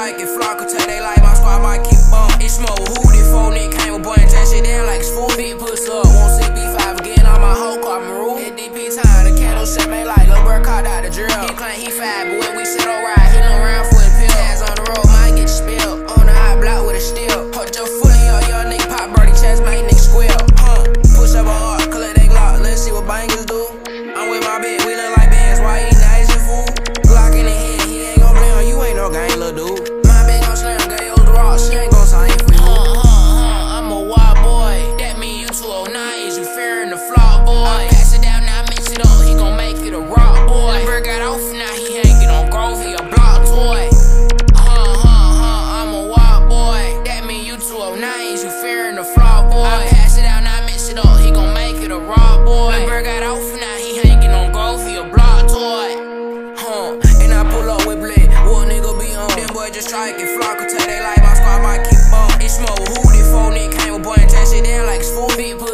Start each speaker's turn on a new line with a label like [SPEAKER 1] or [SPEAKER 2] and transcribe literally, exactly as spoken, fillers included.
[SPEAKER 1] try to get flock until they like my squad might keep on. It smoke hootie, phone nigga came with boy and test shit down like it's full. Big push up, won't see B five again on my whole car, Maru. Hit D P time, the candle shit made like Lil Bird caught out the drill. He claim he five, but when we sit on ride, he no round for the pill. Ass on the road, might get spilled. On the hot block with a steel. Put your foot in your young nigga pop birdie chest, make nigga squeal. Huh, push up a heart, collect they glock, let's see what bangers do. I'm with my bitch, we look like bands, why he nice and fool? Glock in the head, he ain't gon' play on you, ain't no gang, little dude. My bitch gon' slam, girl, yo, the rock, she ain't gon' sign for you. Huh, huh, huh, I'm a wild boy, that mean you two oh nine, is you fearing the flop boy? I pass it down, now I mix it up, he gon' make it a rock boy. Bird got off, now he hanging on Grove, he a block toy. Huh, huh, huh, I'm a wild boy, that mean you two oh nine, is you fearing the flop boy? I pass it down, now I mix it up, he gon' make it a rock boy. Bird got off, now he hanging on Grove, he a block toy. Huh, and I pull up with blade, what nigga be on? Them boy just try to get flock until they like my squad might keep on. It smoke hootie, phone nigga came with boy and test shit down like it's full. Big